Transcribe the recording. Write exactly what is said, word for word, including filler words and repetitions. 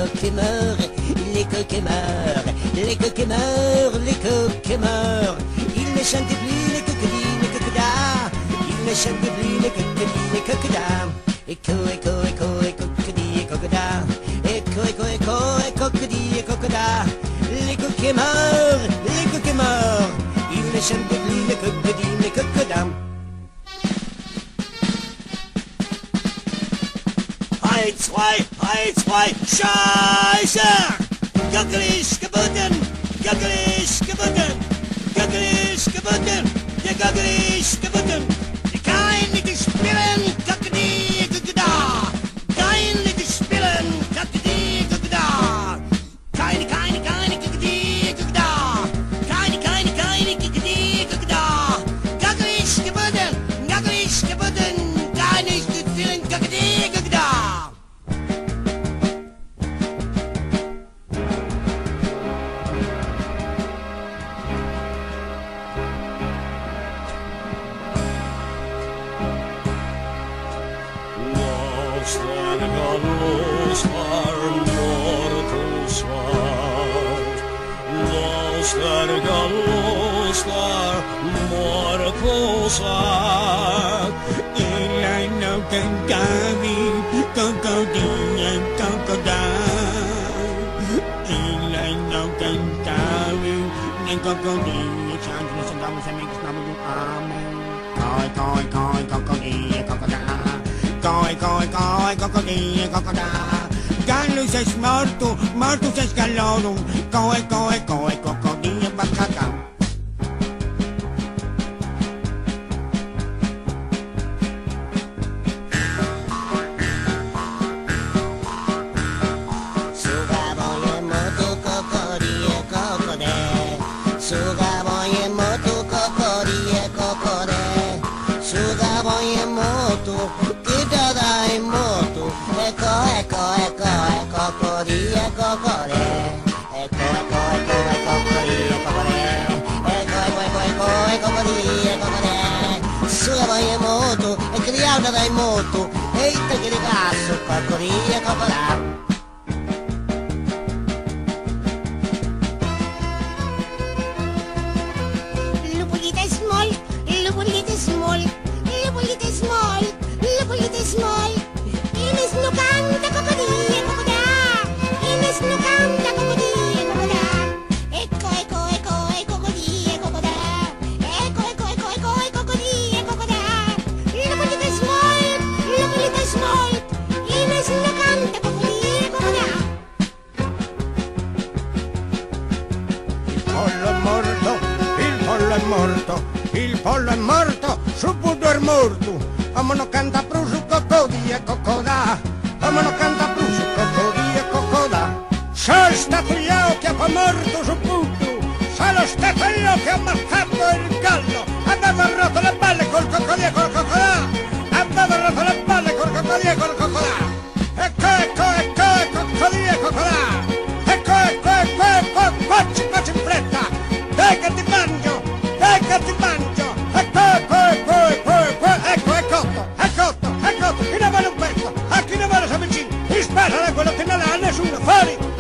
coqs meurent, les coqs meurent, les coqs meurent, les coqs meurent. Ils ne chantent plus les cocodis, les cocodas, ils ne chantent plus les cocodis, les cocodas. Écho, écho, écho, et cocodis et cocodas, écho, écho, écho, et cocodis et cocodas. Les coqs meurent, les coqs meurent, ils ne chantent plus les cocodis, les cocodas. Eins, zwei, eins, zwei, Scheiße! Gaggelig gebunden, gaggelig gebunden, gaggelig gebunden, der gaggelig gebunden. Die kann nicht spielen, Kakadi, Kakada. Kann nicht spielen, Kakadi, Kakada. Keine, keine, keine, Kakadi, Kakada. Keine, keine, keine, Kakadi, Kakada. Gaggelig gebunden, gaggelig gebunden, kann nicht spielen, Kakadi, Kakada. Los var mörk och svart. Los verga, los var mörk och svart. Illa no kankavi, kokodien kokodai. Illa no kankavi, nen kokodien chantus and damus and makes namu amen. Koi koi koi kokodien kokodai. Coi, coi, coi, cocodì, cocodà. Gallo sei morto, morto sei scallono. Coi, coi, coi, cocodì, baccacà. Sugavoje moto, cocodì e cocodè. Sugavoje moto, cocodì e cocodè. Sugavoje moto. Dai moto, ecco, ecco, ecco, ecco, cocodì e cocodè. Ecco, ecco, ecco, ecco, cocodì e cocodè. Ecco, ecco, ecco, ecco, ecco, cocodì e cocodè. Sulla voglia moto, e criata dai moto, e il che di casso, cocodì e cocodà. Lupulita small, lupulita small, lupulita small. Lupulita small, Ines no canta cocodì e cocodà. Ines no canta cocodì e cocodà. Ecco, ecco, ecco, e cocodì e cocodà. Ecco, ecco, ecco, ecco, e cocodì e cocodà. Lupulita small, lupulita small, Ines no canta cocodì e cocodà. Il pollo è morto, il pollo è morto, il pollo è morto, subito è morto. Amano canta prusu cocodì e cocodà. Amano canta prusu cocodì e cocodà. Sono stato io che ho morto su punto. Sono stato io che ho ammazzato il gallo. Avevo rotto le balle col cocodì e col cocodà. Avevo rotto le balle col cocodì e col cocodà. Ecco, ecco, ecco, e cocodì e cocodà. Ecco, ecco, ecco, ecco, facci, facci in fretta. Dai che ti mangio, dai che ti mangio. Ecco, ecco, ecco, ecco, ecco, ecco, è cotto, è cotto, è cotto. Chi ne vuole un pezzo, a chi ne vuole si avvicina. Mi spara da quello che non ha nessuno, fuori.